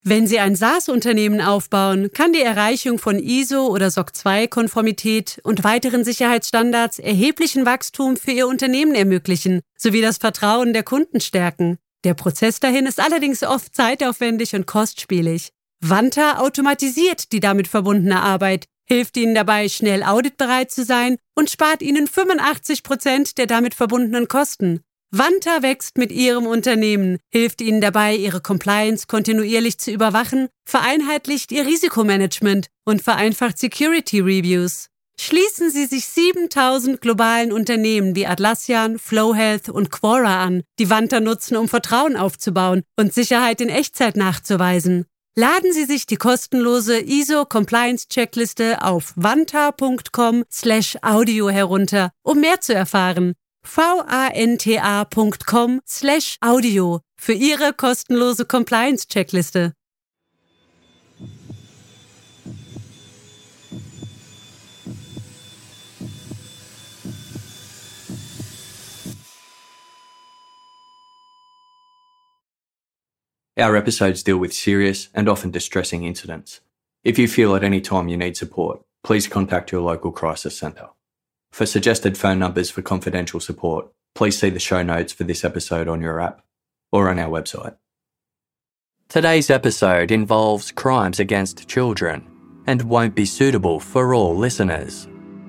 Wenn Sie ein SaaS-Unternehmen aufbauen, kann die Erreichung von ISO- oder SOC 2-Konformität und weiteren Sicherheitsstandards erheblichen Wachstum für Ihr Unternehmen ermöglichen, sowie das Vertrauen der Kunden stärken. Der Prozess dahin ist allerdings oft zeitaufwendig und kostspielig. Vanta automatisiert die damit verbundene Arbeit, hilft Ihnen dabei, schnell auditbereit zu sein und spart Ihnen 85% der damit verbundenen Kosten. Vanta wächst mit Ihrem Unternehmen, hilft Ihnen dabei, Ihre Compliance kontinuierlich zu überwachen, vereinheitlicht Ihr Risikomanagement und vereinfacht Security Reviews. Schließen Sie sich 7000 globalen Unternehmen wie Atlassian, Flowhealth und Quora an, die Vanta nutzen, um Vertrauen aufzubauen und Sicherheit in Echtzeit nachzuweisen. Laden Sie sich die kostenlose ISO-Compliance-Checkliste auf vanta.com/audio herunter, um mehr zu erfahren. vanta.com/audio für Ihre kostenlose Compliance-Checkliste. Our episodes deal with serious and often distressing incidents. If you feel at any time you need support, please contact your local crisis centre. For suggested phone numbers for confidential support, please see the show notes for this episode on your app or on our website. Today's episode involves crimes against children and won't be suitable for all listeners.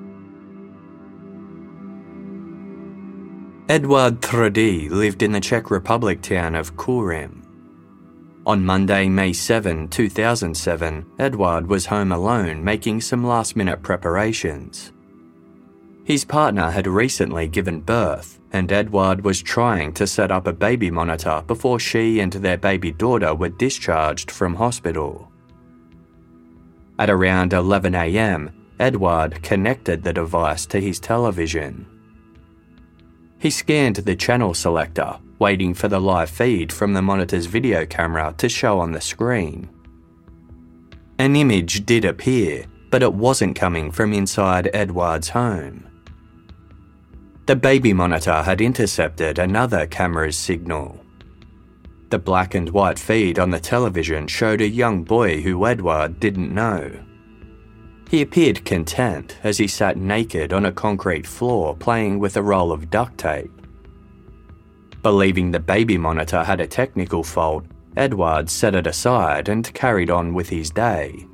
Edward Trody lived in the Czech Republic town of Kurim. On Monday, May 7, 2007, Edward was home alone making some last-minute preparations. His partner had recently given birth, and Edward was trying to set up a baby monitor before she and their baby daughter were discharged from hospital. At around 11 a.m, Edward connected the device to his television. He scanned the channel selector, waiting for the live feed from the monitor's video camera to show on the screen. An image did appear, but it wasn't coming from inside Edward's home. The baby monitor had intercepted another camera's signal. The black and white feed on the television showed a young boy who Edward didn't know. He appeared content as he sat naked on a concrete floor playing with a roll of duct tape. Believing the baby monitor had a technical fault, Edward set it aside and carried on with his day.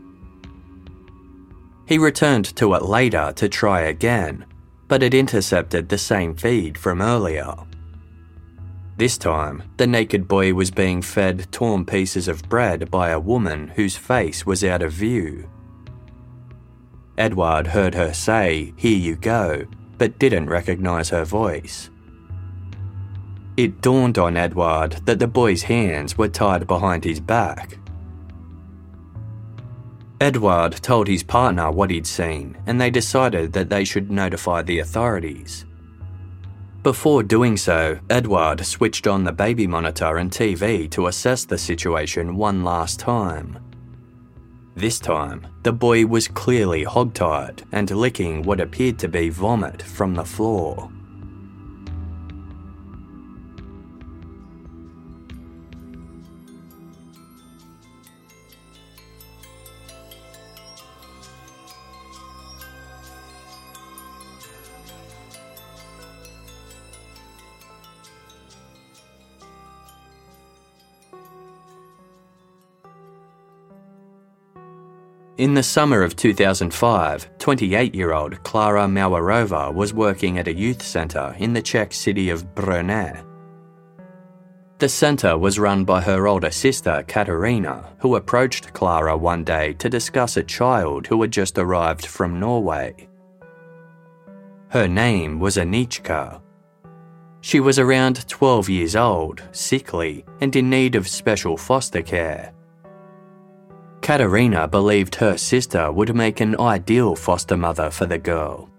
He returned to it later to try again, but it intercepted the same feed from earlier. This time, the naked boy was being fed torn pieces of bread by a woman whose face was out of view. Edward heard her say, "Here you go," but didn't recognise her voice. It dawned on Edward that the boy's hands were tied behind his back. Edward told his partner what he'd seen, and they decided that they should notify the authorities. Before doing so, Edward switched on the baby monitor and TV to assess the situation one last time. This time, the boy was clearly hogtied and licking what appeared to be vomit from the floor. In the summer of 2005, 28-year-old Klara Mauerova was working at a youth centre in the Czech city of Brno. The centre was run by her older sister Katarina, who approached Klara one day to discuss a child who had just arrived from Norway. Her name was Anichka. She was around 12 years old, sickly, and in need of special foster care. Katarina believed her sister would make an ideal foster mother for the girl.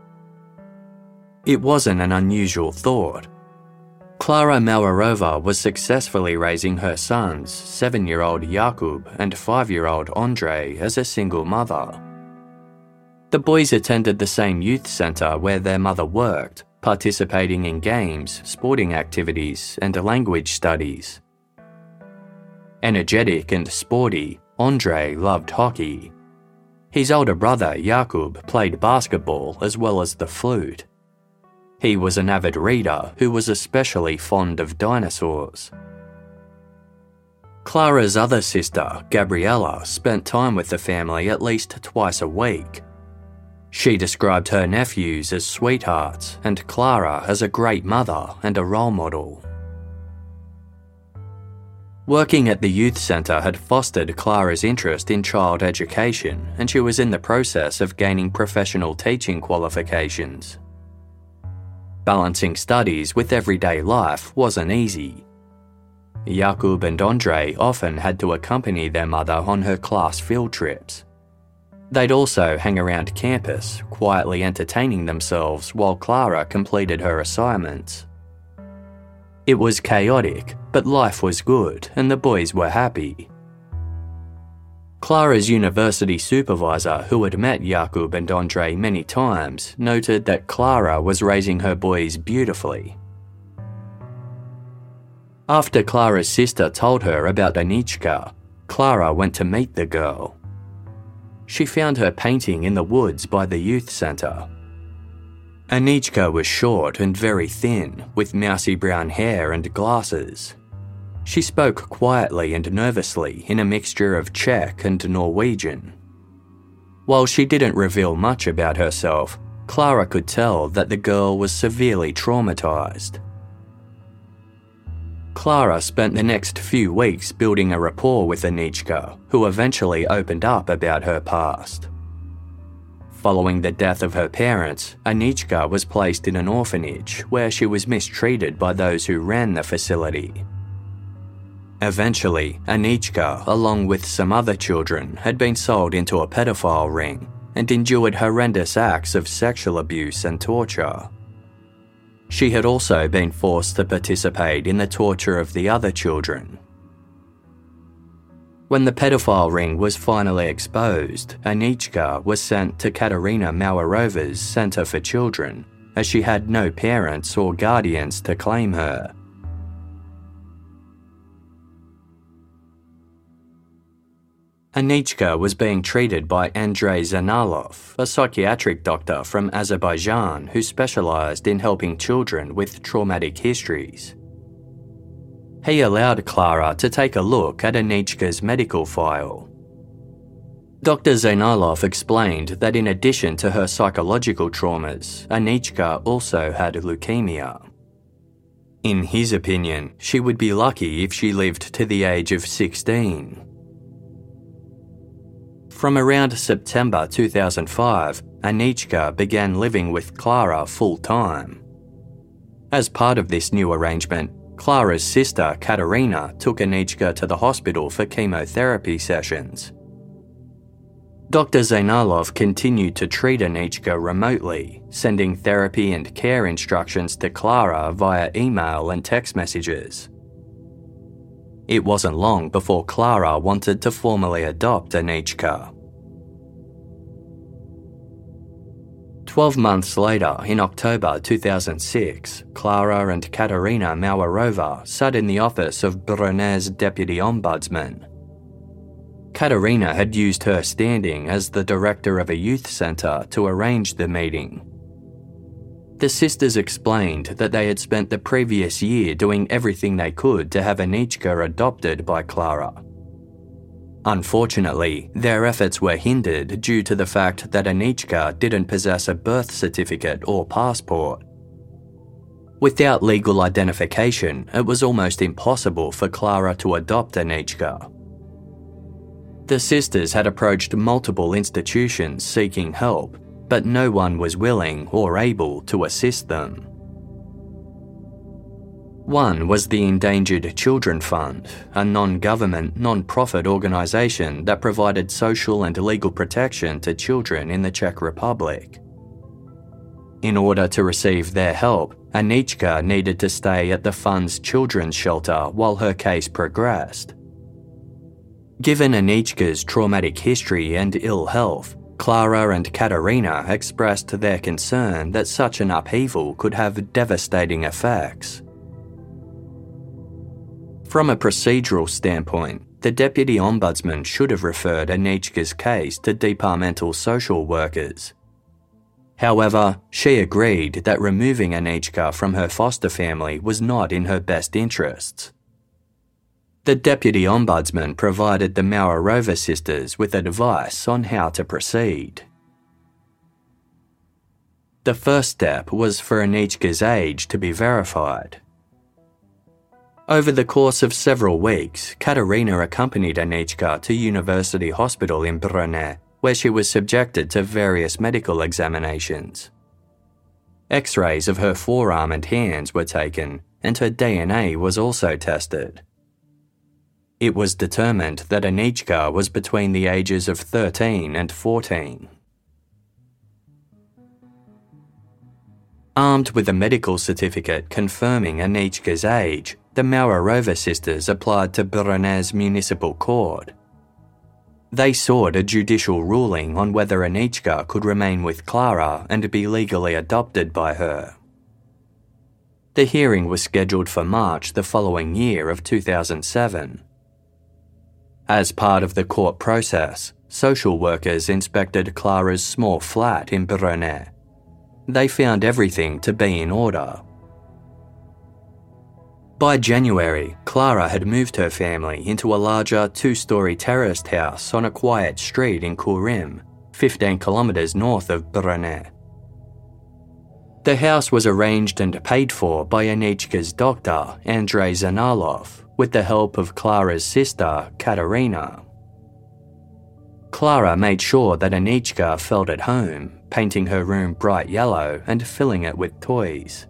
It wasn't an unusual thought. Klara Mauerova was successfully raising her sons, 7-year-old Jakub and 5-year-old Andrei, as a single mother. The boys attended the same youth centre where their mother worked, participating in games, sporting activities, and language studies. Energetic and sporty, Andrei loved hockey. His older brother, Jakub, played basketball as well as the flute. He was an avid reader who was especially fond of dinosaurs. Clara's other sister, Gabriella, spent time with the family at least twice a week. She described her nephews as sweethearts and Clara as a great mother and a role model. Working at the youth centre had fostered Clara's interest in child education, and she was in the process of gaining professional teaching qualifications. Balancing studies with everyday life wasn't easy. Jakub and Andrei often had to accompany their mother on her class field trips. They'd also hang around campus, quietly entertaining themselves while Clara completed her assignments. It was chaotic, but life was good and the boys were happy. Clara's university supervisor, who had met Jakub and Andrei many times, noted that Clara was raising her boys beautifully. After Clara's sister told her about Anichka, Clara went to meet the girl. She found her painting in the woods by the youth centre. Anichka was short and very thin, with mousy brown hair and glasses. She spoke quietly and nervously in a mixture of Czech and Norwegian. While she didn't reveal much about herself, Clara could tell that the girl was severely traumatised. Clara spent the next few weeks building a rapport with Anichka, who eventually opened up about her past. Following the death of her parents, Anichka was placed in an orphanage where she was mistreated by those who ran the facility. Eventually, Anichka, along with some other children, had been sold into a pedophile ring and endured horrendous acts of sexual abuse and torture. She had also been forced to participate in the torture of the other children. When the pedophile ring was finally exposed, Anichka was sent to Katerina Mauerova's Centre for Children, as she had no parents or guardians to claim her. Anichka was being treated by Andrei Zanalov, a psychiatric doctor from Azerbaijan who specialised in helping children with traumatic histories. He allowed Clara to take a look at Anichka's medical file. Dr. Zanalov explained that in addition to her psychological traumas, Anichka also had leukemia. In his opinion, she would be lucky if she lived to the age of 16. From around September 2005, Anichka began living with Clara full-time. As part of this new arrangement, Clara's sister, Katerina, took Anichka to the hospital for chemotherapy sessions. Dr. Zanalov continued to treat Anichka remotely, sending therapy and care instructions to Clara via email and text messages. It wasn't long before Clara wanted to formally adopt Anichka. 12 months later, in October 2006, Clara and Katerina Mauerova sat in the office of Brunet's deputy ombudsman. Katerina had used her standing as the director of a youth centre to arrange the meeting. The sisters explained that they had spent the previous year doing everything they could to have Anichka adopted by Clara. Unfortunately, their efforts were hindered due to the fact that Anichka didn't possess a birth certificate or passport. Without legal identification, it was almost impossible for Clara to adopt Anichka. The sisters had approached multiple institutions seeking help, but no one was willing or able to assist them. One was the Endangered Children Fund, a non-government, non-profit organisation that provided social and legal protection to children in the Czech Republic. In order to receive their help, Anichka needed to stay at the fund's children's shelter while her case progressed. Given Anichka's traumatic history and ill health, Clara and Katerina expressed their concern that such an upheaval could have devastating effects. From a procedural standpoint, the Deputy Ombudsman should have referred Anichka's case to departmental social workers. However, she agreed that removing Anichka from her foster family was not in her best interests. The Deputy Ombudsman provided the Maurova sisters with advice on how to proceed. The first step was for Anichka's age to be verified. Over the course of several weeks, Katerina accompanied Anichka to University Hospital in Brno, where she was subjected to various medical examinations. X-rays of her forearm and hands were taken, and her DNA was also tested. It was determined that Anichka was between the ages of 13 and 14. Armed with a medical certificate confirming Anichka's age, the Maurova sisters applied to Brno's municipal court. They sought a judicial ruling on whether Anichka could remain with Klara and be legally adopted by her. The hearing was scheduled for March the following year of 2007. As part of the court process, social workers inspected Klara's small flat in Brno. They found everything to be in order. By January, Klara had moved her family into a larger two-storey terraced house on a quiet street in Kurim, 15 kilometres north of Brno. The house was arranged and paid for by Anichka's doctor, Andrei Zanalov, with the help of Klara's sister, Katerina. Klara made sure that Anichka felt at home, painting her room bright yellow and filling it with toys.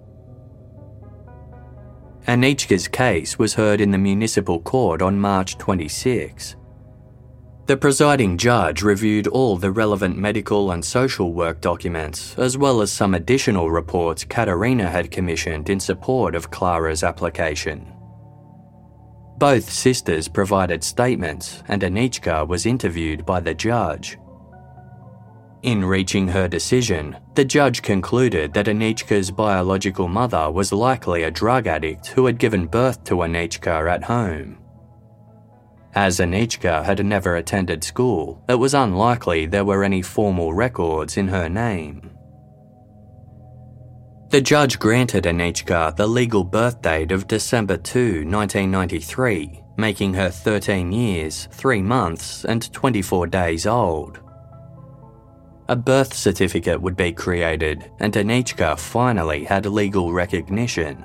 Anichka's case was heard in the municipal court on March 26. The presiding judge reviewed all the relevant medical and social work documents, as well as some additional reports Katerina had commissioned in support of Klara's application. Both sisters provided statements, and Anichka was interviewed by the judge. In reaching her decision, the judge concluded that Anichka's biological mother was likely a drug addict who had given birth to Anichka at home. As Anichka had never attended school, it was unlikely there were any formal records in her name. The judge granted Anichka the legal birth date of December 2, 1993, making her 13 years, 3 months, and 24 days old. A birth certificate would be created, and Anichka finally had legal recognition.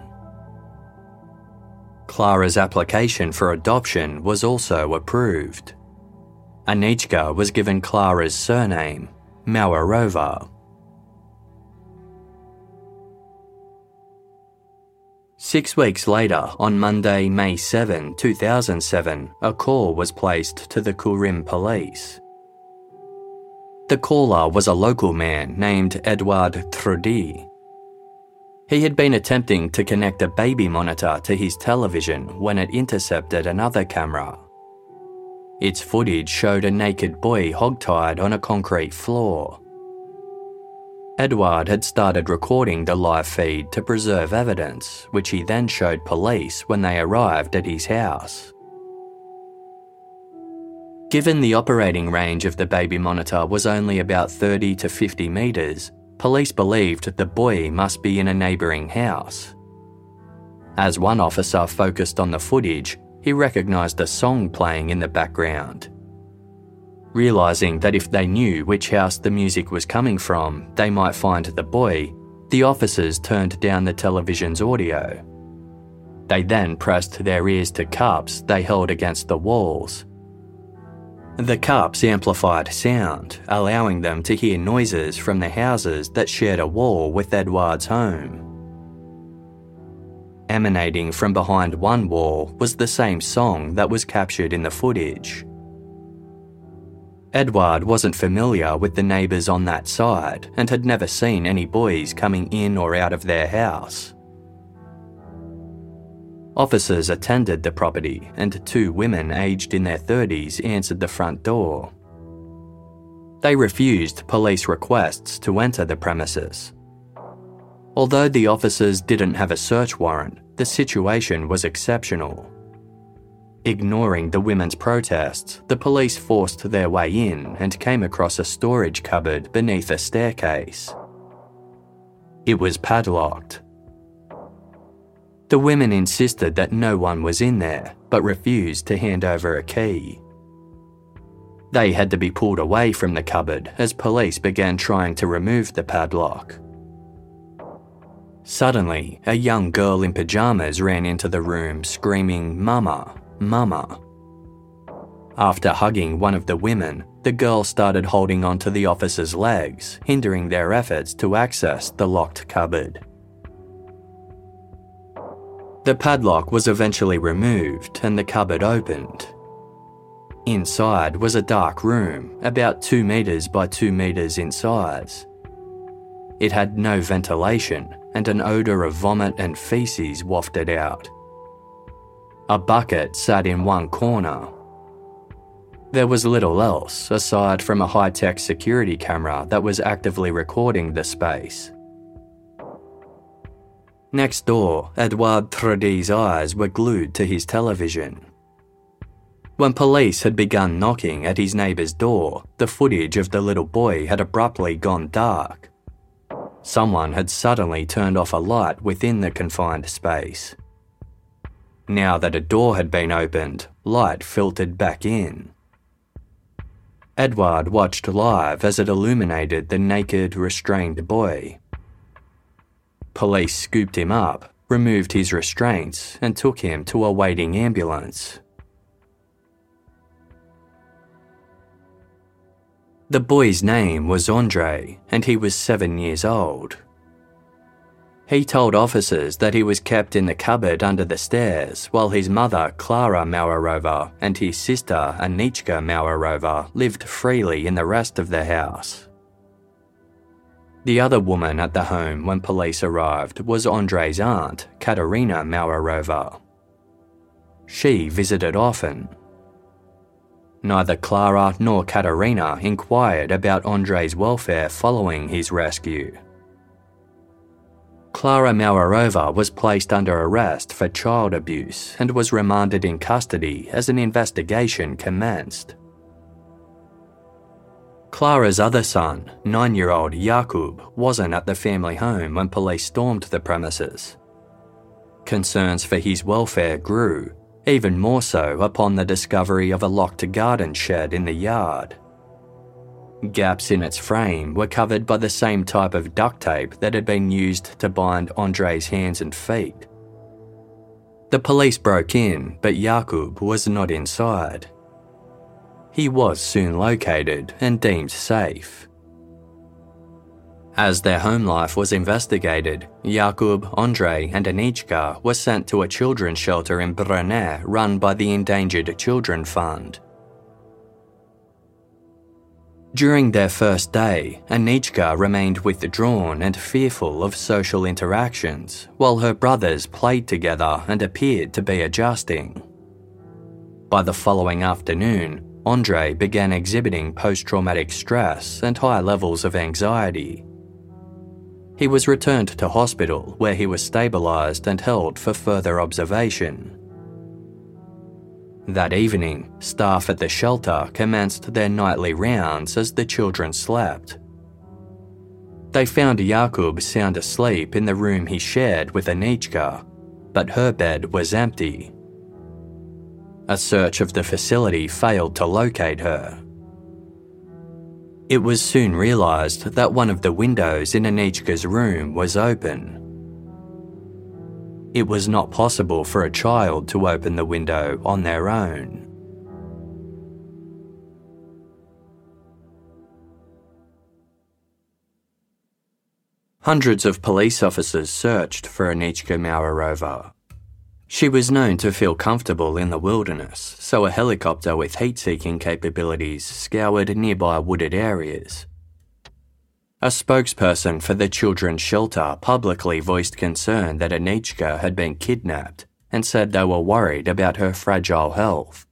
Klara's application for adoption was also approved. Anichka was given Klara's surname, Maurova. 6 weeks later, on Monday, May 7, 2007, a call was placed to the Kurim police. The caller was a local man named Eduard Trudy. He had been attempting to connect a baby monitor to his television when it intercepted another camera. Its footage showed a naked boy hogtied on a concrete floor. Eduard had started recording the live feed to preserve evidence, which he then showed police when they arrived at his house. Given the operating range of the baby monitor was only about 30 to 50 metres, police believed the boy must be in a neighbouring house. As one officer focused on the footage, he recognised a song playing in the background. Realising that if they knew which house the music was coming from, they might find the boy, the officers turned down the television's audio. They then pressed their ears to cups they held against the walls. The cups amplified sound, allowing them to hear noises from the houses that shared a wall with Eduard's home. Emanating from behind one wall was the same song that was captured in the footage. Eduard wasn't familiar with the neighbours on that side and had never seen any boys coming in or out of their house. Officers attended the property and 2 women aged in their 30s answered the front door. They refused police requests to enter the premises. Although the officers didn't have a search warrant, the situation was exceptional. Ignoring the women's protests, the police forced their way in and came across a storage cupboard beneath a staircase. It was padlocked. The women insisted that no one was in there, but refused to hand over a key. They had to be pulled away from the cupboard as police began trying to remove the padlock. Suddenly, a young girl in pajamas ran into the room screaming, "Mama, Mama." After hugging one of the women, the girl started holding onto the officer's legs, hindering their efforts to access the locked cupboard. The padlock was eventually removed and the cupboard opened. Inside was a dark room, about 2 meters by 2 meters in size. It had no ventilation and an odor of vomit and feces wafted out. A bucket sat in one corner. There was little else aside from a high-tech security camera that was actively recording the space. Next door, Edouard Trude's eyes were glued to his television. When police had begun knocking at his neighbour's door, the footage of the little boy had abruptly gone dark. Someone had suddenly turned off a light within the confined space. Now that a door had been opened, light filtered back in. Edouard watched live as it illuminated the naked, restrained boy. Police scooped him up, removed his restraints, and took him to a waiting ambulance. The boy's name was Andre, and he was 7 years old. He told officers that he was kept in the cupboard under the stairs while his mother, Klara Mauerova, and his sister, Anichka Mauerova, lived freely in the rest of the house. The other woman at the home when police arrived was Andre's aunt, Katerina Mauerova. She visited often. Neither Klara nor Katerina inquired about Andre's welfare following his rescue. Klara Mauerova was placed under arrest for child abuse and was remanded in custody as an investigation commenced. Klara's other son, 9-year-old Jakub, wasn't at the family home when police stormed the premises. Concerns for his welfare grew, even more so upon the discovery of a locked garden shed in the yard. Gaps in its frame were covered by the same type of duct tape that had been used to bind Andre's hands and feet. The police broke in, but Jakub was not inside. He was soon located and deemed safe. As their home life was investigated, Jakub, Andre and Anichka were sent to a children's shelter in Brunner run by the Endangered Children Fund. During their first day, Anichka remained withdrawn and fearful of social interactions, while her brothers played together and appeared to be adjusting. By the following afternoon, Andre began exhibiting post-traumatic stress and high levels of anxiety. He was returned to hospital where he was stabilised and held for further observation. That evening, staff at the shelter commenced their nightly rounds as the children slept. They found Jakub sound asleep in the room he shared with Anichka, but her bed was empty. A search of the facility failed to locate her. It was soon realised that one of the windows in Anichka's room was open. It was not possible for a child to open the window on their own. Hundreds of police officers searched for Anichka Mauerova. She was known to feel comfortable in the wilderness, so a helicopter with heat-seeking capabilities scoured nearby wooded areas. A spokesperson for the children's shelter publicly voiced concern that Anichka had been kidnapped and said they were worried about her fragile health.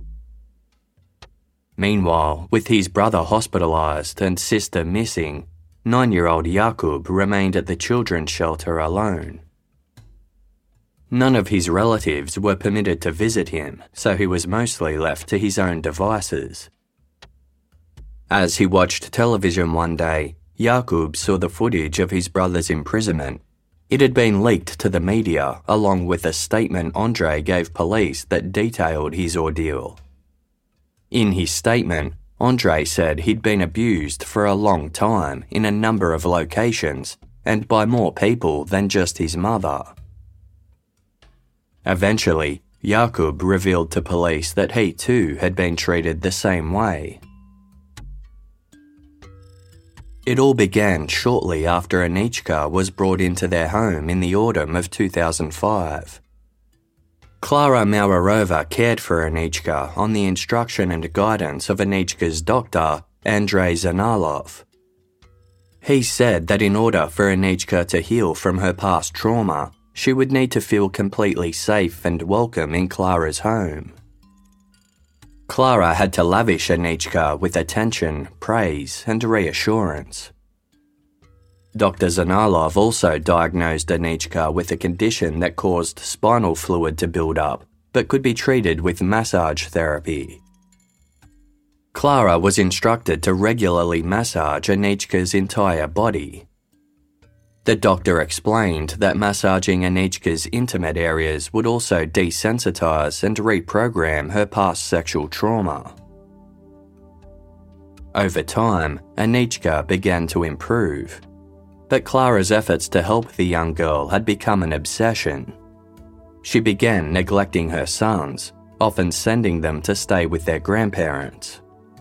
Meanwhile, with his brother hospitalised and sister missing, 9-year-old Jakub remained at the children's shelter alone. None of his relatives were permitted to visit him, so he was mostly left to his own devices. As he watched television one day, Jakub saw the footage of his brother's imprisonment. It had been leaked to the media, along with a statement Andrei gave police that detailed his ordeal. In his statement, Andrei said he'd been abused for a long time in a number of locations and by more people than just his mother. Eventually, Jakub revealed to police that he too had been treated the same way. It all began shortly after Anichka was brought into their home in the autumn of 2005. Klara Mauerova cared for Anichka on the instruction and guidance of Anichka's doctor, Andrei Zanarlov. He said that in order for Anichka to heal from her past trauma, she would need to feel completely safe and welcome in Klara's home. Klara had to lavish Anichka with attention, praise, and reassurance. Dr. Zanarlov also diagnosed Anichka with a condition that caused spinal fluid to build up, but could be treated with massage therapy. Klara was instructed to regularly massage Anichka's entire body. The doctor explained that massaging Anichka's intimate areas would also desensitize and reprogram her past sexual trauma. Over time, Anichka began to improve, but Klara's efforts to help the young girl had become an obsession. She began neglecting her sons, often sending them to stay with their grandparents.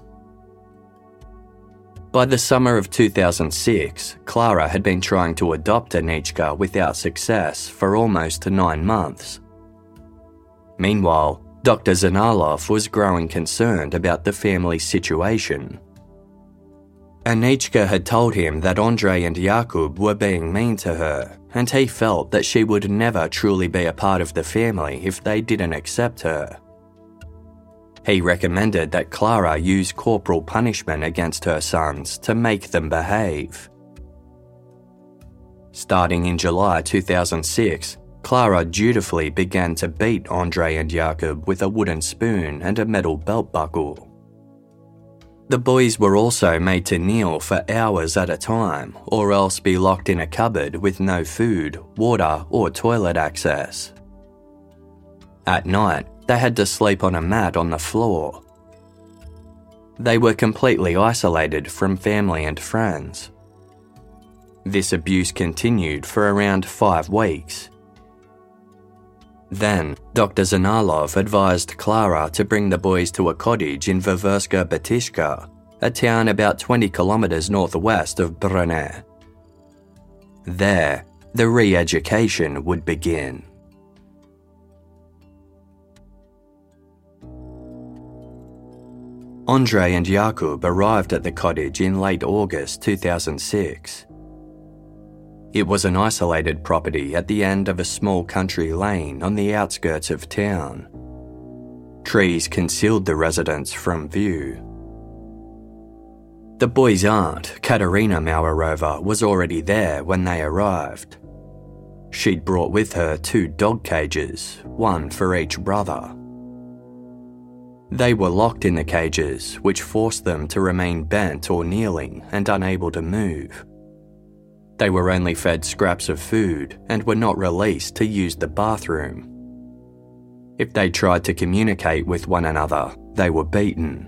By the summer of 2006, Klara had been trying to adopt Anichka without success for almost 9 months. Meanwhile, Dr. Zanarlov was growing concerned about the family's situation. Anichka had told him that Andrei and Jakub were being mean to her, and he felt that she would never truly be a part of the family if they didn't accept her. He recommended that Klara use corporal punishment against her sons to make them behave. Starting in July 2006, Klara dutifully began to beat Andrei and Jakub with a wooden spoon and a metal belt buckle. The boys were also made to kneel for hours at a time, or else be locked in a cupboard with no food, water, or toilet access. At night, they had to sleep on a mat on the floor. They were completely isolated from family and friends. This abuse continued for around 5 weeks. Then, Dr. Zanarlov advised Klara to bring the boys to a cottage in Veverska Batishka, a town about 20 kilometers northwest of Brno. There, the re-education would begin. Andrei and Jakub arrived at the cottage in late August 2006. It was an isolated property at the end of a small country lane on the outskirts of town. Trees concealed the residence from view. The boys' aunt, Katerina Mauerova, was already there when they arrived. She'd brought with her 2 dog cages, one for each brother. They were locked in the cages, which forced them to remain bent or kneeling and unable to move. They were only fed scraps of food and were not released to use the bathroom. If they tried to communicate with one another, they were beaten.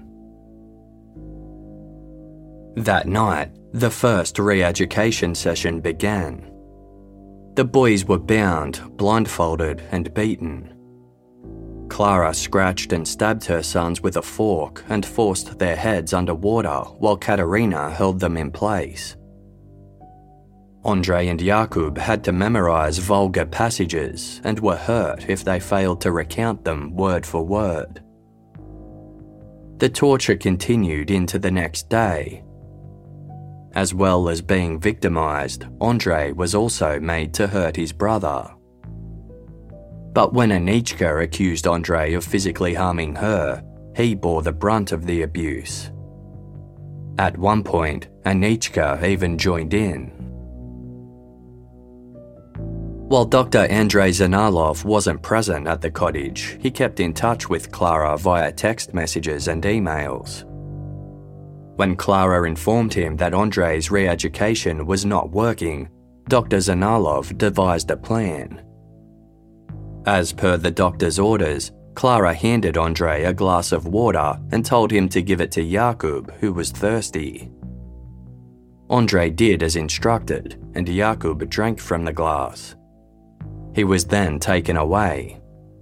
That night, the first re-education session began. The boys were bound, blindfolded, and beaten. Klara scratched and stabbed her sons with a fork and forced their heads underwater while Katerina held them in place. Andrei and Jakub had to memorize vulgar passages and were hurt if they failed to recount them word for word. The torture continued into the next day. As well as being victimized, Andrei was also made to hurt his brother. But when Anichka accused Andrei of physically harming her, he bore the brunt of the abuse. At one point, Anichka even joined in. While Dr. Andrei Zanarlov wasn't present at the cottage, he kept in touch with Clara via text messages and emails. When Clara informed him that Andrei's re-education was not working, Dr. Zanarlov devised a plan. As per the doctor's orders, Clara handed Andrei a glass of water and told him to give it to Jakub, who was thirsty. Andrei did as instructed, and Jakub drank from the glass. He was then taken away.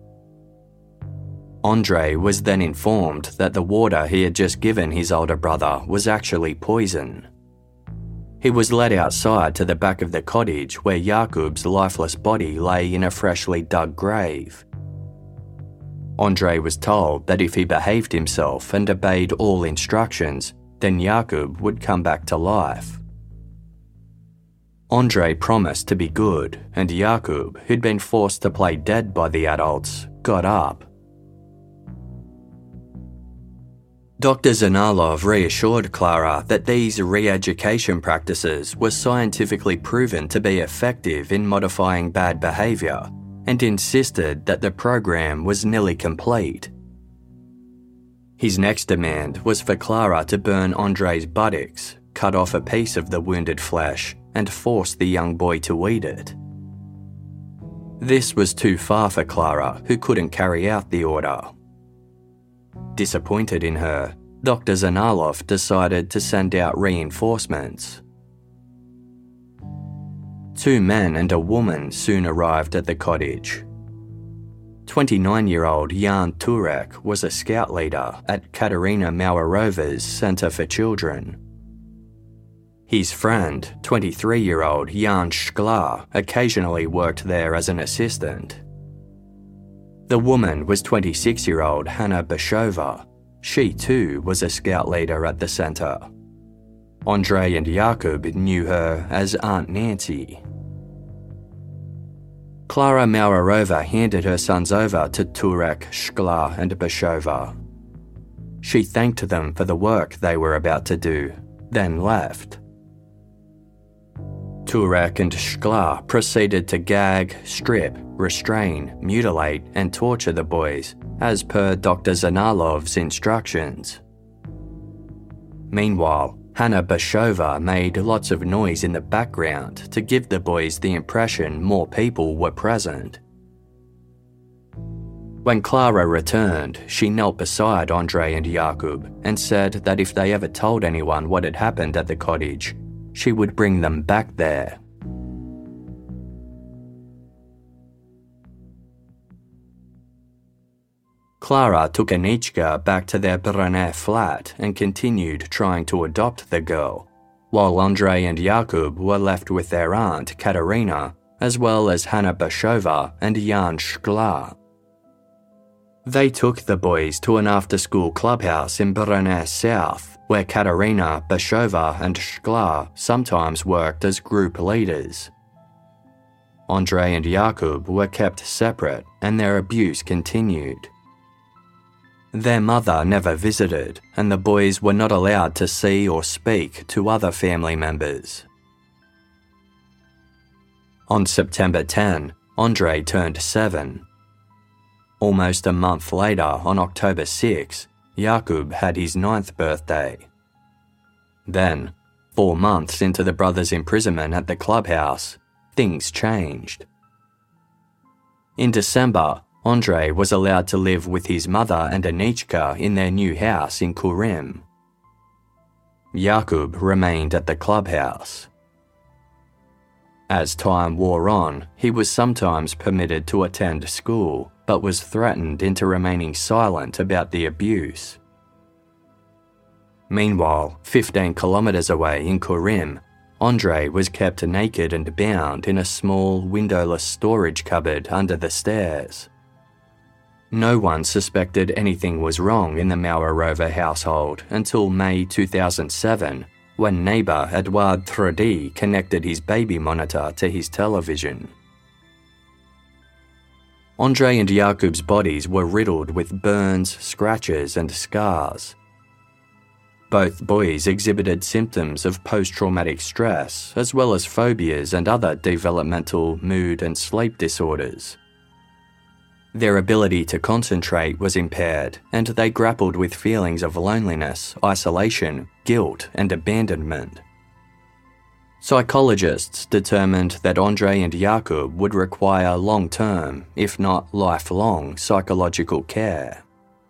Andrei was then informed that the water he had just given his older brother was actually poison. He was led outside to the back of the cottage where Jakub's lifeless body lay in a freshly dug grave. Andrei was told that if he behaved himself and obeyed all instructions, then Jakub would come back to life. Andrei promised to be good, and Jakub, who'd been forced to play dead by the adults, got up. Dr. Zanarlov reassured Clara that these re-education practices were scientifically proven to be effective in modifying bad behaviour, and insisted that the program was nearly complete. His next demand was for Clara to burn Andrei's buttocks, cut off a piece of the wounded flesh, and force the young boy to eat it. This was too far for Clara, who couldn't carry out the order. Disappointed in her, Dr. Zanarlov decided to send out reinforcements. 2 men and a woman soon arrived at the cottage. 29-year-old Jan Turek was a scout leader at Katerina Mauerova's Centre for Children. His friend, 23-year-old Jan Shklar, occasionally worked there as an assistant. The woman was 26-year-old Hanna Bashova. She too was a scout leader at the centre. Andrei and Jakub knew her as Aunt Nancy. Clara Mauerova handed her sons over to Turek, Shklar and Bashova. She thanked them for the work they were about to do, then left. Turek and Shklar proceeded to gag, strip, restrain, mutilate and torture the boys, as per Dr. Zanarlov's instructions. Meanwhile, Hanna Bashova made lots of noise in the background to give the boys the impression more people were present. When Clara returned, she knelt beside Andrei and Jakub and said that if they ever told anyone what had happened at the cottage, she would bring them back there. Clara took Anichka back to their Brunner flat and continued trying to adopt the girl, while Andrei and Jakub were left with their aunt Katerina, as well as Hanna Bashova and Jan Shklar. They took the boys to an after-school clubhouse in Brunner South, where Katerina, Bashova and Shklar sometimes worked as group leaders. Andrei and Jakub were kept separate and their abuse continued. Their mother never visited, and the boys were not allowed to see or speak to other family members. On September 10, Andrei turned 7. Almost a month later, on October 6, Jakub had his 9th birthday. Then, 4 months into the brothers' imprisonment at the clubhouse, things changed. In December, Andrei was allowed to live with his mother and Anichka in their new house in Kurim. Jakub remained at the clubhouse. As time wore on, he was sometimes permitted to attend school, but was threatened into remaining silent about the abuse. Meanwhile, 15 kilometers away in Kurim, Andrei was kept naked and bound in a small, windowless storage cupboard under the stairs. No one suspected anything was wrong in the Mauerova household until May 2007, when neighbour Eduard Trudi connected his baby monitor to his television. Andrei and Jakub's bodies were riddled with burns, scratches and scars. Both boys exhibited symptoms of post-traumatic stress, as well as phobias and other developmental mood and sleep disorders. Their ability to concentrate was impaired, and they grappled with feelings of loneliness, isolation, guilt, and abandonment. Psychologists determined that Andrei and Jakub would require long-term, if not lifelong, psychological care.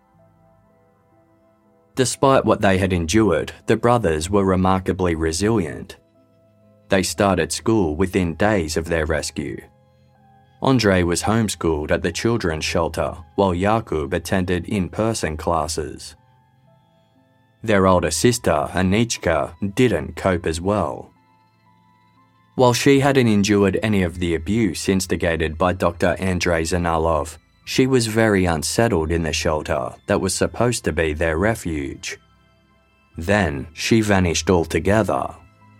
Despite what they had endured, the brothers were remarkably resilient. They started school within days of their rescue. Andrei was homeschooled at the children's shelter, while Jakub attended in-person classes. Their older sister, Anichka, didn't cope as well. While she hadn't endured any of the abuse instigated by Dr. Andrei Zanalov, she was very unsettled in the shelter that was supposed to be their refuge. Then she vanished altogether.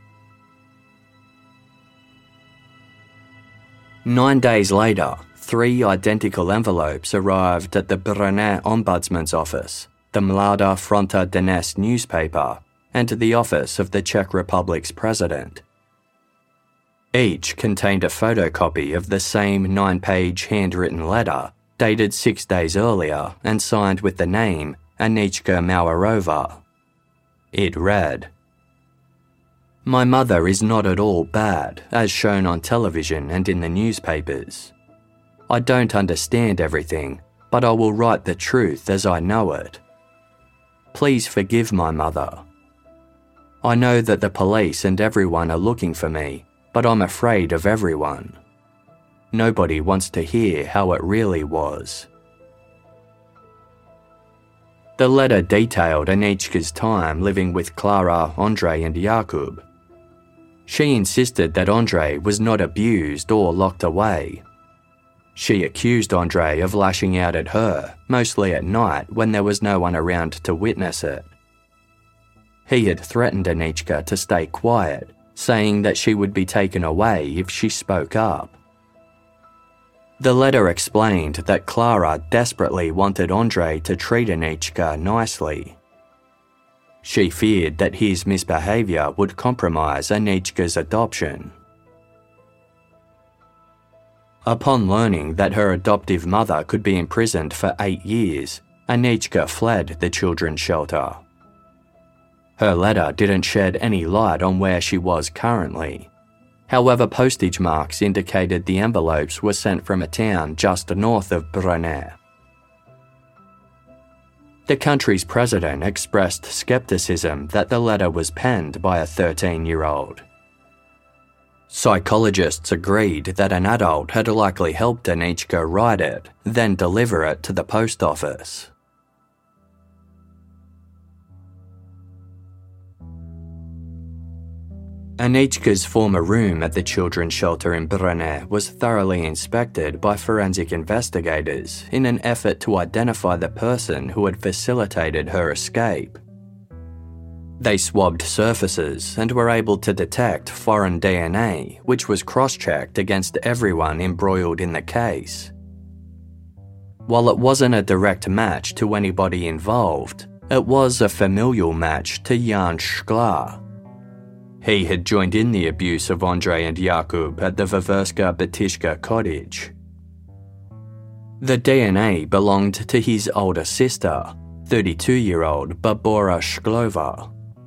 9 days later, 3 identical envelopes arrived at the Brno Ombudsman's office, the Mlada Fronta Dnes newspaper, and the office of the Czech Republic's president. Each contained a photocopy of the same 9-page handwritten letter, dated 6 days earlier and signed with the name Anichka Mauerova. It read, "My mother is not at all bad, as shown on television and in the newspapers. I don't understand everything, but I will write the truth as I know it. Please forgive my mother. I know that the police and everyone are looking for me, but I'm afraid of everyone. Nobody wants to hear how it really was." The letter detailed Anichka's time living with Clara, Andrei, and Jakub. She insisted that Andrei was not abused or locked away. She accused Andrei of lashing out at her, mostly at night when there was no one around to witness it. He had threatened Anichka to stay quiet, saying that she would be taken away if she spoke up. The letter explained that Clara desperately wanted Andrei to treat Anichka nicely. She feared that his misbehaviour would compromise Anichka's adoption. Upon learning that her adoptive mother could be imprisoned for 8 years, Anichka fled the children's shelter. Her letter didn't shed any light on where she was currently. However, postage marks indicated the envelopes were sent from a town just north of Brno. The country's president expressed skepticism that the letter was penned by a 13-year-old. Psychologists agreed that an adult had likely helped Anichka write it, then deliver it to the post office. Anichka's former room at the children's shelter in Brno was thoroughly inspected by forensic investigators in an effort to identify the person who had facilitated her escape. They swabbed surfaces and were able to detect foreign DNA, which was cross-checked against everyone embroiled in the case. While it wasn't a direct match to anybody involved, it was a familial match to Jan Shklar. He had joined in the abuse of Andrei and Jakub at the Vaverska Batishka cottage. The DNA belonged to his older sister, 32-year-old Barbora Shklova.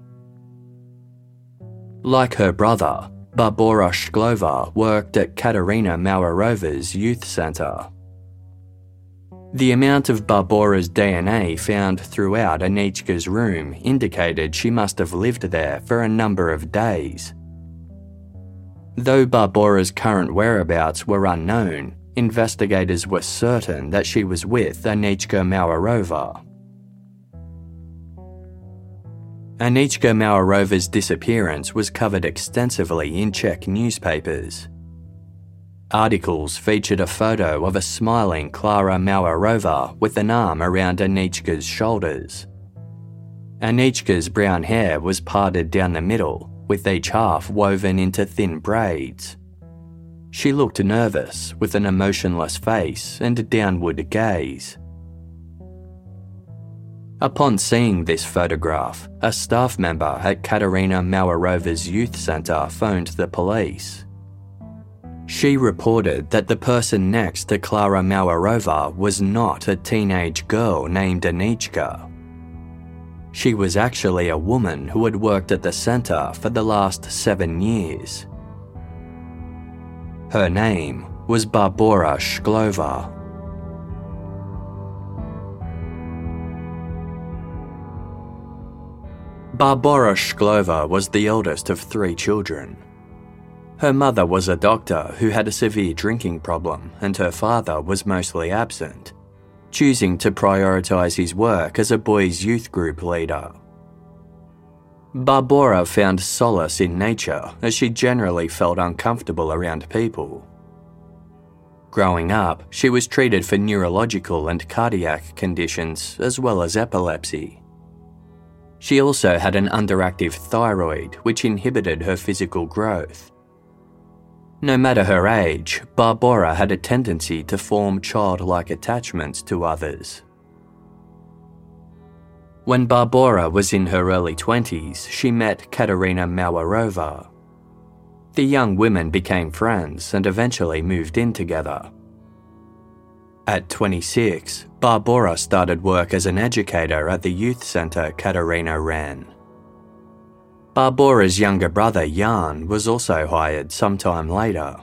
Like her brother, Barbora Shklova worked at Katerina Mauerova's youth centre. The amount of Barbora's DNA found throughout Anichka's room indicated she must have lived there for a number of days. Though Barbora's current whereabouts were unknown, investigators were certain that she was with Anichka Mauerova. Anichka Mauerova's disappearance was covered extensively in Czech newspapers. Articles featured a photo of a smiling Clara Mauerova with an arm around Anichka's shoulders. Anichka's brown hair was parted down the middle, with each half woven into thin braids. She looked nervous, with an emotionless face and a downward gaze. Upon seeing this photograph, a staff member at Katerina Mauerova's youth centre phoned the police. She reported that the person next to Klara Mauerova was not a teenage girl named Anichka. She was actually a woman who had worked at the centre for the last 7 years. Her name was Barbora Shklova. Barbora Shklova was the eldest of 3 children. Her mother was a doctor who had a severe drinking problem, and her father was mostly absent, choosing to prioritise his work as a boys' youth group leader. Barbora found solace in nature as she generally felt uncomfortable around people. Growing up, she was treated for neurological and cardiac conditions as well as epilepsy. She also had an underactive thyroid which inhibited her physical growth. No matter her age, Barbora had a tendency to form childlike attachments to others. When Barbora was in her early 20s, she met Katerina Mauerova. The young women became friends and eventually moved in together. At 26, Barbora started work as an educator at the youth centre Katerina ran. Barbora's younger brother Jan was also hired sometime later.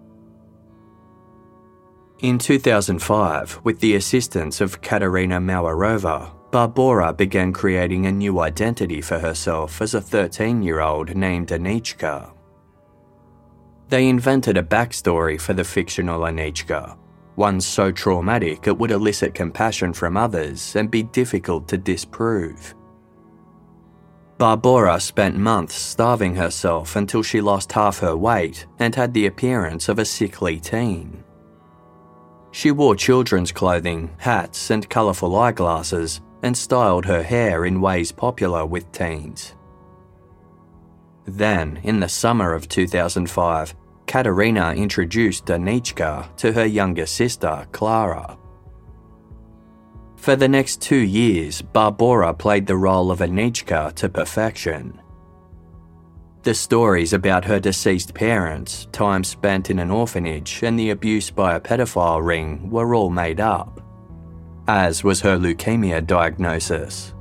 In 2005, with the assistance of Katerina Mauerova, Barbora began creating a new identity for herself as a 13-year-old named Anichka. They invented a backstory for the fictional Anichka, one so traumatic it would elicit compassion from others and be difficult to disprove. Barbora spent months starving herself until she lost half her weight and had the appearance of a sickly teen. She wore children's clothing, hats, and colourful eyeglasses, and styled her hair in ways popular with teens. Then, in the summer of 2005, Katerina introduced Anichka to her younger sister, Klara. For the next 2 years, Barbora played the role of Anichka to perfection. The stories about her deceased parents, time spent in an orphanage, and the abuse by a pedophile ring were all made up, as was her leukemia diagnosis.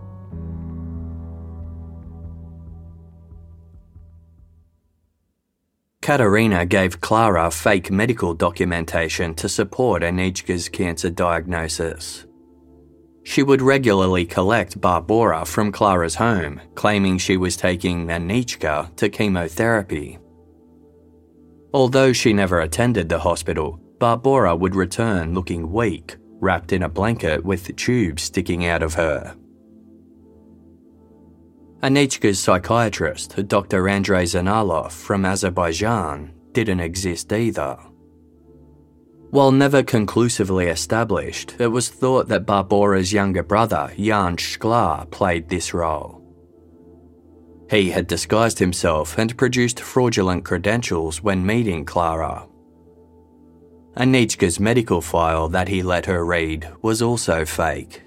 Katerina gave Klara fake medical documentation to support Anichka's cancer diagnosis. She would regularly collect Barbora from Klara's home, claiming she was taking Anichka to chemotherapy. Although she never attended the hospital, Barbora would return looking weak, wrapped in a blanket with tubes sticking out of her. Anichka's psychiatrist, Dr. Andrei Zanalov from Azerbaijan, didn't exist either. While never conclusively established, it was thought that Barbora's younger brother, Jan Shklar, played this role. He had disguised himself and produced fraudulent credentials when meeting Klara. Anichka's medical file that he let her read was also fake.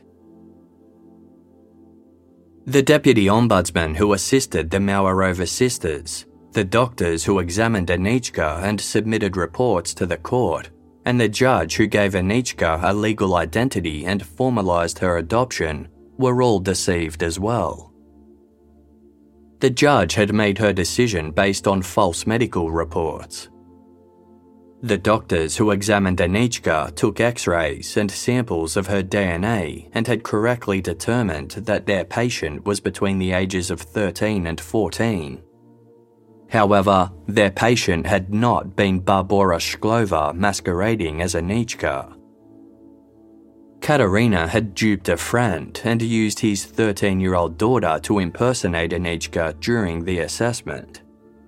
The deputy ombudsman who assisted the Mauerova sisters, the doctors who examined Anichka and submitted reports to the court, and the judge who gave Anichka a legal identity and formalised her adoption were all deceived as well. The judge had made her decision based on false medical reports. The doctors who examined Anichka took x-rays and samples of her DNA and had correctly determined that their patient was between the ages of 13 and 14. However, their patient had not been Barbora Shklova masquerading as Anichka. Katerina had duped a friend and used his 13-year-old daughter to impersonate Anichka during the assessment.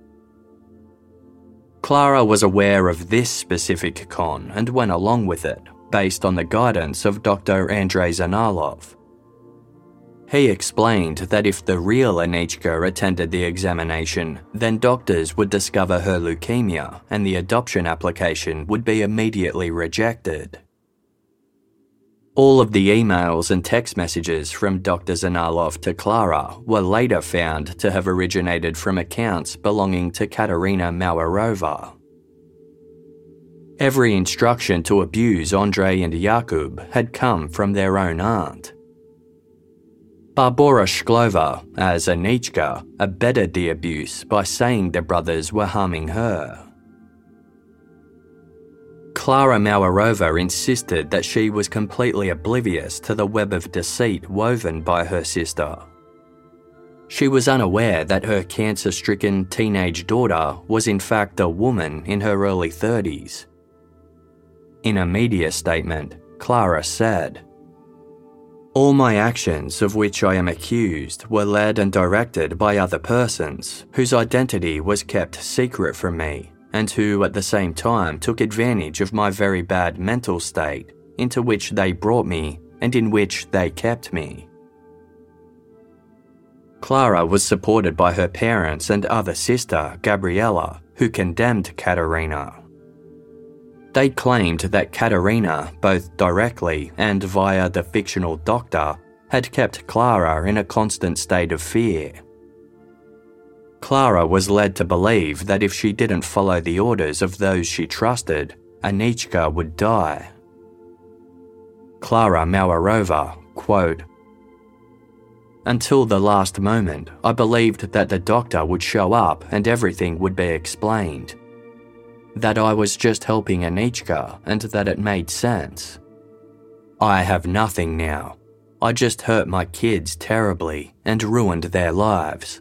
Klara was aware of this specific con and went along with it, based on the guidance of Dr. Andrei Zanalov. He explained that if the real Anichka attended the examination, then doctors would discover her leukemia and the adoption application would be immediately rejected. All of the emails and text messages from Dr. Zanalov to Klara were later found to have originated from accounts belonging to Katerina Mawarova. Every instruction to abuse Andrei and Yakub had come from their own aunt. Barbora Shklova, as Anichka, abetted the abuse by saying the brothers were harming her. Klara Mawarova insisted that she was completely oblivious to the web of deceit woven by her sister. She was unaware that her cancer-stricken teenage daughter was in fact a woman in her early 30s. In a media statement, Klara said, "All my actions of which I am accused were led and directed by other persons whose identity was kept secret from me, and who at the same time took advantage of my very bad mental state into which they brought me and in which they kept me." Klara was supported by her parents and other sister, Gabriella, who condemned Katerina. They claimed that Katerina, both directly and via the fictional doctor, had kept Klara in a constant state of fear. Klara was led to believe that if she didn't follow the orders of those she trusted, Anichka would die. Klara Mawarova, quote, "Until the last moment, I believed that the doctor would show up and everything would be explained. That I was just helping Anichka and that it made sense. I have nothing now. I just hurt my kids terribly and ruined their lives."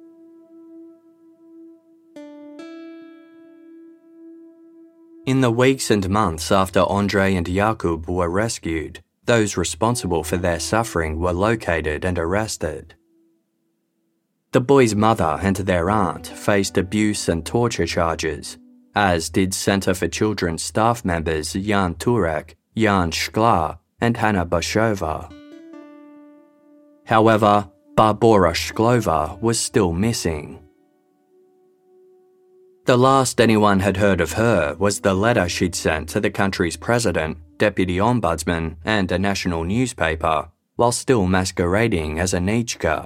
In the weeks and months after Andrei and Yakub were rescued, those responsible for their suffering were located and arrested. The boys' mother and their aunt faced abuse and torture charges, as did Centre for Children's staff members Jan Turek, Jan Shklar, and Hanna Bashova. However, Barbora Shklova was still missing. The last anyone had heard of her was the letter she'd sent to the country's president, deputy ombudsman, and a national newspaper, while still masquerading as Anichka.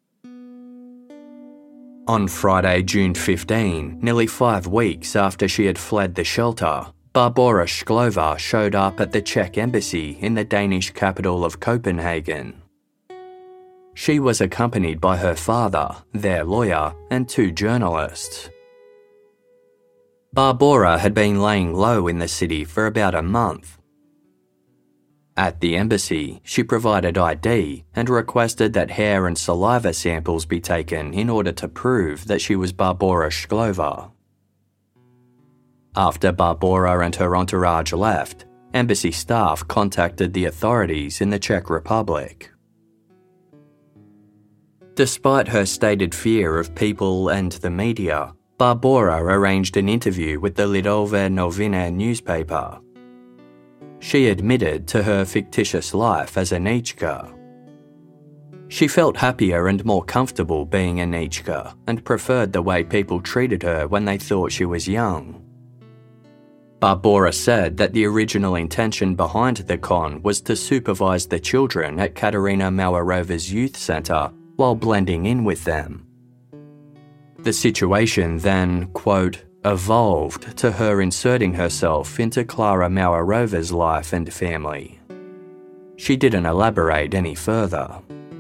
On Friday, June 15, nearly 5 weeks after she had fled the shelter, Barbora Shklova showed up at the Czech embassy in the Danish capital of Copenhagen. She was accompanied by her father, their lawyer, and 2 journalists. Barbora had been laying low in the city for about a month. At the embassy, she provided ID and requested that hair and saliva samples be taken in order to prove that she was Barbora Shklova. After Barbora and her entourage left, embassy staff contacted the authorities in the Czech Republic. Despite her stated fear of people and the media, Barbora arranged an interview with the Lidové Noviny newspaper. She admitted to her fictitious life as Anichka. She felt happier and more comfortable being Anichka and preferred the way people treated her when they thought she was young. Barbora said that the original intention behind the con was to supervise the children at Katerina Mawarova's youth centre while blending in with them. The situation then, quote, evolved to her inserting herself into Klara Mawarova's life and family. She didn't elaborate any further.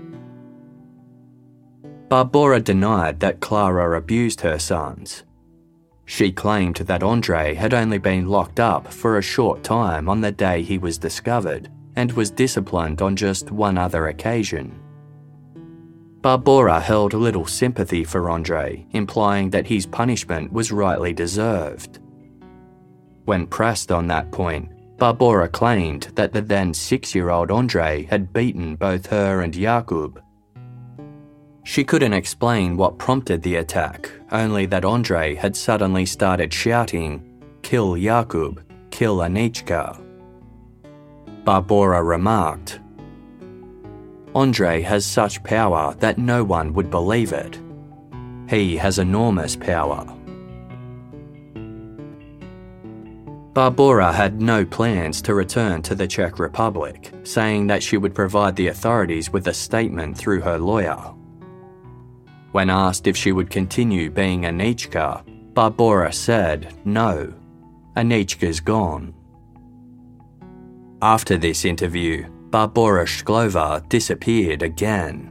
Barbora denied that Klara abused her sons. She claimed that Andrei had only been locked up for a short time on the day he was discovered and was disciplined on just one other occasion. Barbora held little sympathy for Andrei, implying that his punishment was rightly deserved. When pressed on that point, Barbora claimed that the then 6-year-old Andrei had beaten both her and Yakub. She couldn't explain what prompted the attack, only that Andrei had suddenly started shouting, "Kill Yakub, kill Anichka." Barbora remarked, "Andrei has such power that no one would believe it. He has enormous power." Barbora had no plans to return to the Czech Republic, saying that she would provide the authorities with a statement through her lawyer. When asked if she would continue being Anička, Barbora said no, Anička's gone. After this interview, Barbora Shklova disappeared again.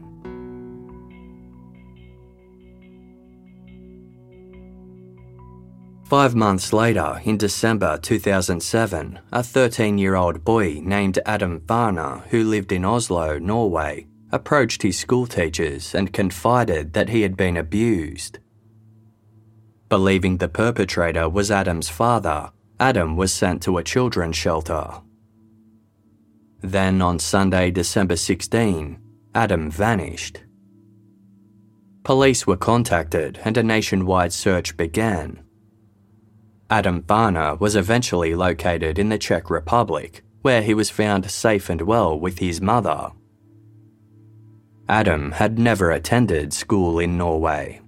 Five months later, in December 2007, a 13-year-old boy named Adam Farna, who lived in Oslo, Norway, approached his schoolteachers and confided that he had been abused. Believing the perpetrator was Adam's father, Adam was sent to a children's shelter. Then on Sunday, December 16, Adam vanished. Police were contacted and a nationwide search began. Adam Farna was eventually located in the Czech Republic, where he was found safe and well with his mother. Adam had never attended school in Norway.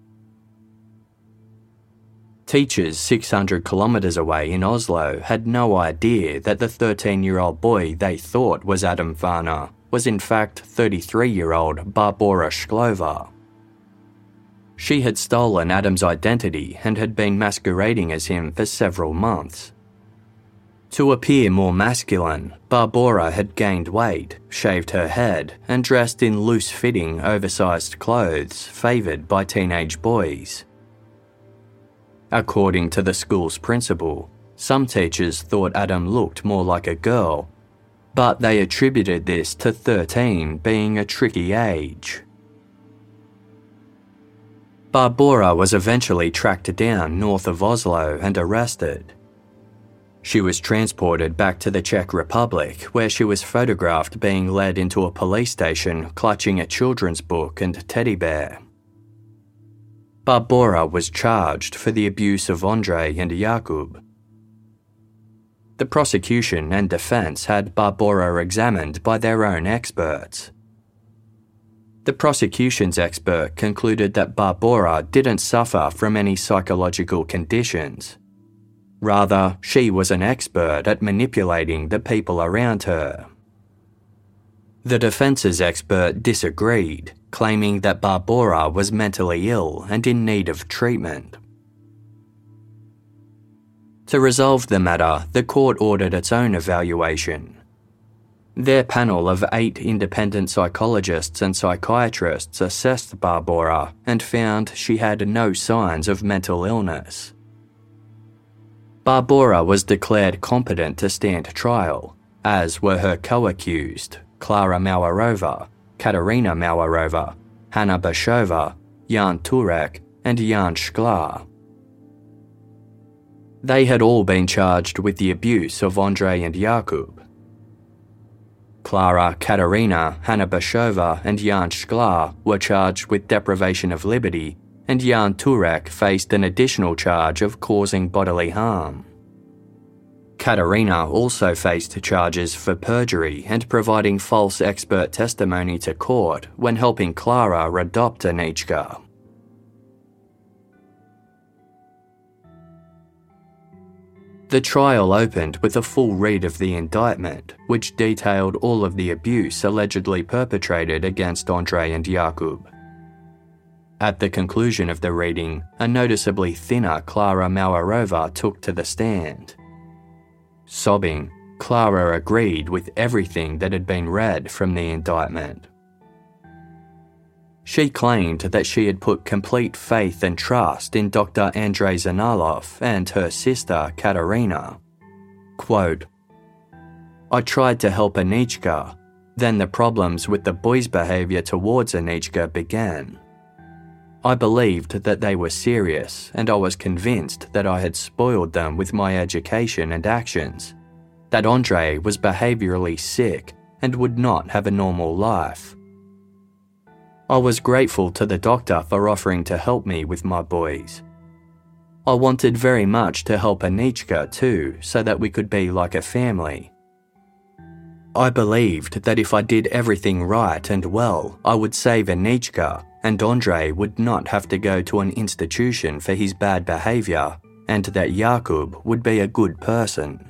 Teachers 600 kilometres away in Oslo had no idea that the 13-year-old boy they thought was Adam Farna was in fact 33-year-old Barbora Shklova. She had stolen Adam's identity and had been masquerading as him for several months. To appear more masculine, Barbora had gained weight, shaved her head, and dressed in loose-fitting, oversized clothes favoured by teenage boys. According to the school's principal, some teachers thought Adam looked more like a girl, but they attributed this to 13 being a tricky age. Barbora was eventually tracked down north of Oslo and arrested. She was transported back to the Czech Republic, where she was photographed being led into a police station clutching a children's book and teddy bear. Barbora was charged for the abuse of Andrei and Jakub. The prosecution and defence had Barbora examined by their own experts. The prosecution's expert concluded that Barbora didn't suffer from any psychological conditions. Rather, she was an expert at manipulating the people around her. The defence's expert disagreed, claiming that Barbora was mentally ill and in need of treatment. To resolve the matter, the court ordered its own evaluation. Their panel of 8 independent psychologists and psychiatrists assessed Barbora and found she had no signs of mental illness. Barbora was declared competent to stand trial, as were her co-accused, Klara Mauerova, Katarina Mauerova, Hanna Bashova, Jan Turek, and Jan Shklar. They had all been charged with the abuse of Andrei and Jakub. Klara, Katarina, Hanna Bashova, and Jan Shklar were charged with deprivation of liberty, and Jan Turek faced an additional charge of causing bodily harm. Katarina also faced charges for perjury and providing false expert testimony to court when helping Klara adopt Anička. The trial opened with a full read of the indictment, which detailed all of the abuse allegedly perpetrated against Andrei and Jakub. At the conclusion of the reading, a noticeably thinner Klara Mauerova took to the stand. Sobbing, Klara agreed with everything that had been read from the indictment. She claimed that she had put complete faith and trust in Dr. Andrei Zanalov and her sister Katarina. Quote, "I tried to help Anička, then the problems with the boys' behaviour towards Anička began. I believed that they were serious and I was convinced that I had spoiled them with my education and actions, that Andrei was behaviourally sick and would not have a normal life. I was grateful to the doctor for offering to help me with my boys. I wanted very much to help Anička too, so that we could be like a family. I believed that if I did everything right and well, I would save Anička, and Andrei would not have to go to an institution for his bad behaviour, and that Jakub would be a good person.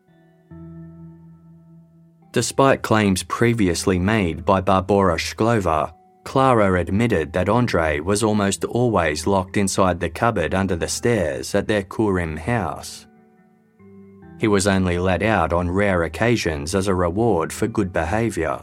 Despite claims previously made by Barbora Shklova, Klara admitted that Andrei was almost always locked inside the cupboard under the stairs at their Kurim house. He was only let out on rare occasions as a reward for good behaviour.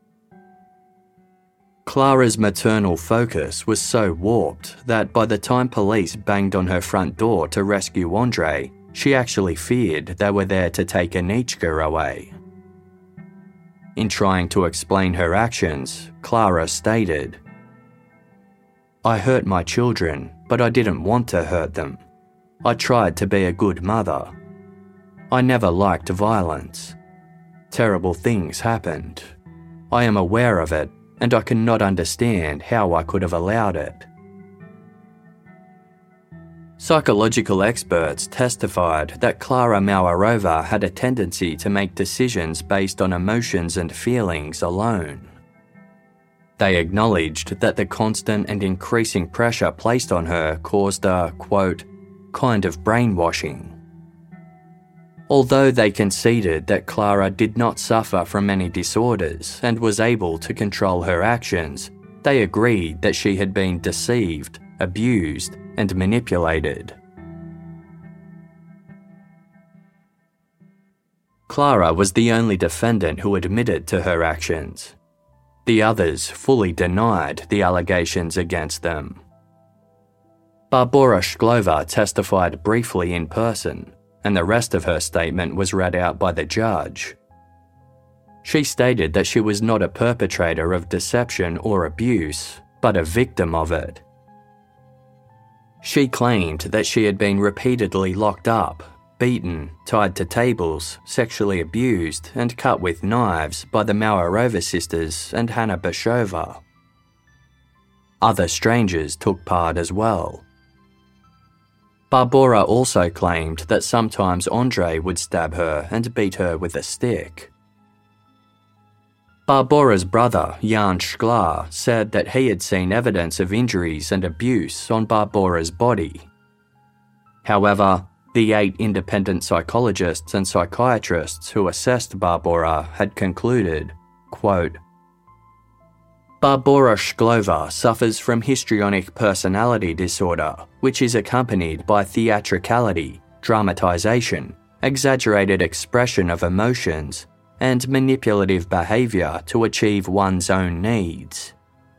Klara's maternal focus was so warped that by the time police banged on her front door to rescue Andrei, she actually feared they were there to take Anichka away. In trying to explain her actions, Klara stated, "I hurt my children, but I didn't want to hurt them. I tried to be a good mother. I never liked violence. Terrible things happened. I am aware of it, and I cannot understand how I could have allowed it." Psychological experts testified that Klara Mauerova had a tendency to make decisions based on emotions and feelings alone. They acknowledged that the constant and increasing pressure placed on her caused a, quote, kind of brainwashing. Although they conceded that Klara did not suffer from any disorders and was able to control her actions, they agreed that she had been deceived, abused, and manipulated. Klara was the only defendant who admitted to her actions. The others fully denied the allegations against them. Barbora Shklova testified briefly in person, and the rest of her statement was read out by the judge. She stated that she was not a perpetrator of deception or abuse, but a victim of it. She claimed that she had been repeatedly locked up, beaten, tied to tables, sexually abused, and cut with knives by the Mauerova sisters and Hanna Bashova. Other strangers took part as well. Barbora also claimed that sometimes Andrei would stab her and beat her with a stick. Barbora's brother, Jan Shklar, said that he had seen evidence of injuries and abuse on Barbora's body. However, the 8 independent psychologists and psychiatrists who assessed Barbora had concluded, quote, "Barbora Shklova suffers from histrionic personality disorder, which is accompanied by theatricality, dramatization, exaggerated expression of emotions, and manipulative behaviour to achieve one's own needs."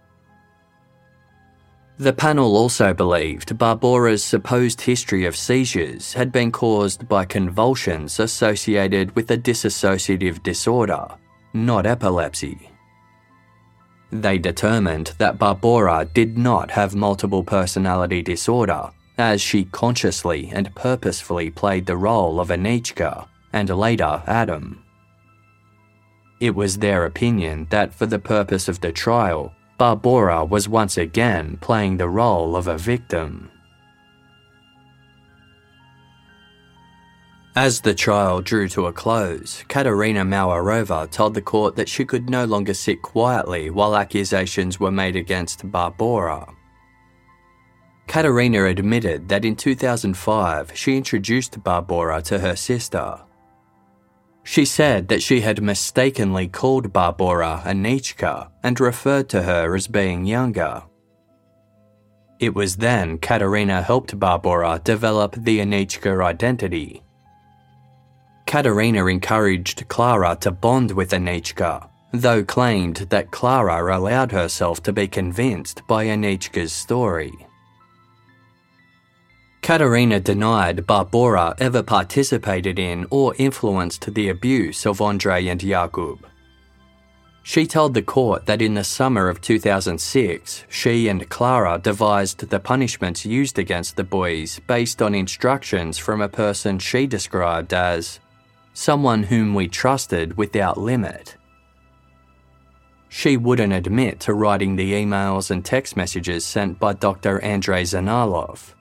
The panel also believed Barbora's supposed history of seizures had been caused by convulsions associated with a dissociative disorder, not epilepsy. They determined that Barbora did not have multiple personality disorder, as she consciously and purposefully played the role of Anichka and later Adam. It was their opinion that for the purpose of the trial, Barbora was once again playing the role of a victim. As the trial drew to a close, Katerina Mauerova told the court that she could no longer sit quietly while accusations were made against Barbora. Katerina admitted that in 2005 she introduced Barbora to her sister. She said that she had mistakenly called Barbora Anichka and referred to her as being younger. It was then Katerina helped Barbora develop the Anichka identity. Katerina encouraged Klara to bond with Anichka, though claimed that Klara allowed herself to be convinced by Anichka's story. Katerina denied Barbora ever participated in or influenced the abuse of Andrei and Jakub. She told the court that in the summer of 2006, she and Klara devised the punishments used against the boys based on instructions from a person she described as someone whom we trusted without limit. She wouldn't admit to writing the emails and text messages sent by Dr. Andrei Zanalov.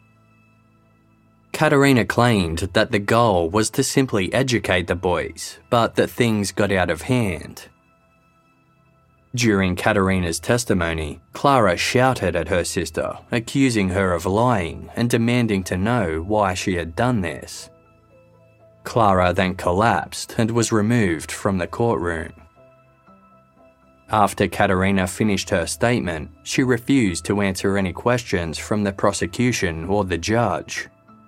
Katerina claimed that the goal was to simply educate the boys, but that things got out of hand. During Katerina's testimony, Klara shouted at her sister, accusing her of lying and demanding to know why she had done this. Klara then collapsed and was removed from the courtroom. After Katerina finished her statement, she refused to answer any questions from the prosecution or the judge.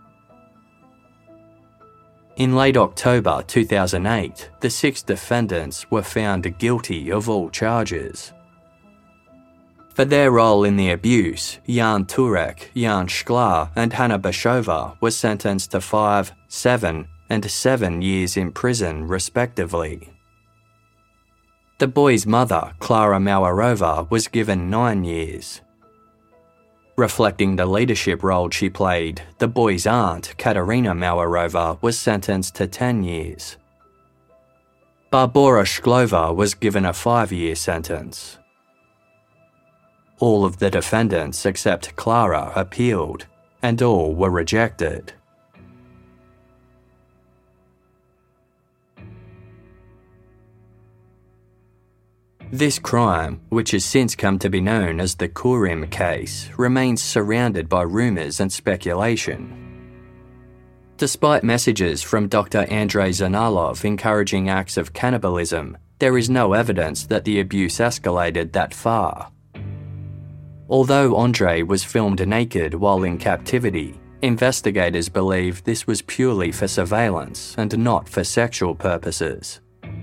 In late October 2008, the 6 defendants were found guilty of all charges. For their role in the abuse, Jan Turek, Jan Shklar and Hanna Bashova were sentenced to 5, 7 and 7 years in prison respectively. The boy's mother, Klara Mauerova, was given 9 years. Reflecting the leadership role she played, the boy's aunt, Katerina Mauerova, was sentenced to 10 years. Barbora Shklova was given a 5-year sentence. All of the defendants except Klara appealed, and all were rejected. This crime, which has since come to be known as the Kurim case, remains surrounded by rumours and speculation. Despite messages from Dr. Andrei Zanalov encouraging acts of cannibalism, there is no evidence that the abuse escalated that far. Although Andrei was filmed naked while in captivity, investigators believe this was purely for surveillance and not for sexual purposes.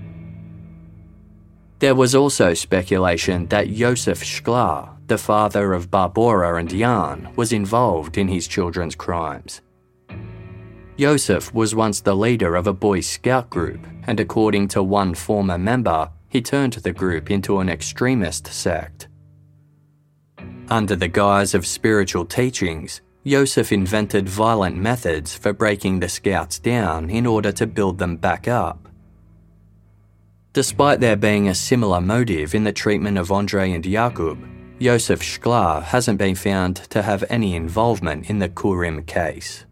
There was also speculation that Josef Shklar, the father of Barbora and Jan, was involved in his children's crimes. Josef was once the leader of a boys' scout group, and according to one former member, he turned the group into an extremist sect. Under the guise of spiritual teachings, Josef invented violent methods for breaking the scouts down in order to build them back up. Despite there being a similar motive in the treatment of Andrei and Jakub, Josef Shklar hasn't been found to have any involvement in the Kurim case.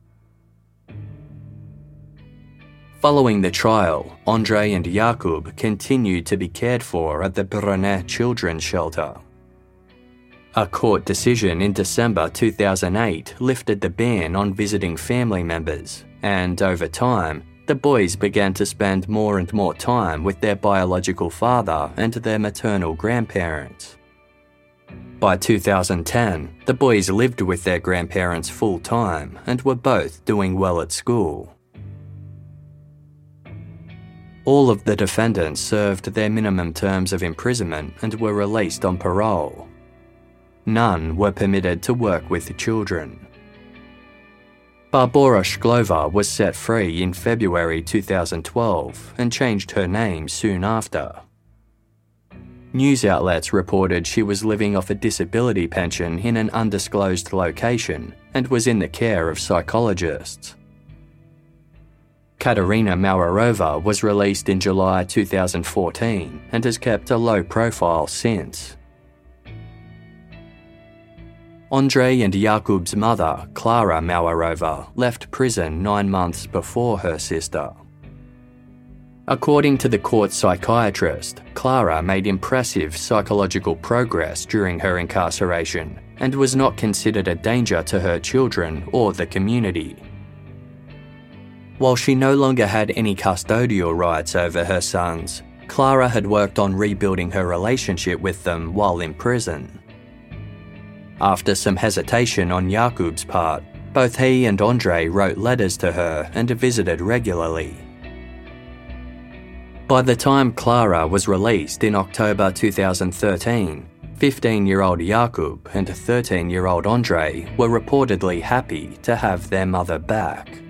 Following the trial, Andrei and Jakub continued to be cared for at the Brunet Children's Shelter. A court decision in December 2008 lifted the ban on visiting family members, and over time, the boys began to spend more and more time with their biological father and their maternal grandparents. By 2010, the boys lived with their grandparents full-time and were both doing well at school. All of the defendants served their minimum terms of imprisonment and were released on parole. None were permitted to work with children. Barbora Shklova was set free in February 2012 and changed her name soon after. News outlets reported she was living off a disability pension in an undisclosed location and was in the care of psychologists. Katerina Mauerova was released in July 2014 and has kept a low profile since. Andrei and Jakub's mother, Klara Mauerova, left prison 9 months before her sister. According to the court psychiatrist, Klara made impressive psychological progress during her incarceration and was not considered a danger to her children or the community. While she no longer had any custodial rights over her sons, Klara had worked on rebuilding her relationship with them while in prison. After some hesitation on Jakub's part, both he and Andrei wrote letters to her and visited regularly. By the time Klara was released in October 2013, 15-year-old Jakub and 13-year-old Andrei were reportedly happy to have their mother back.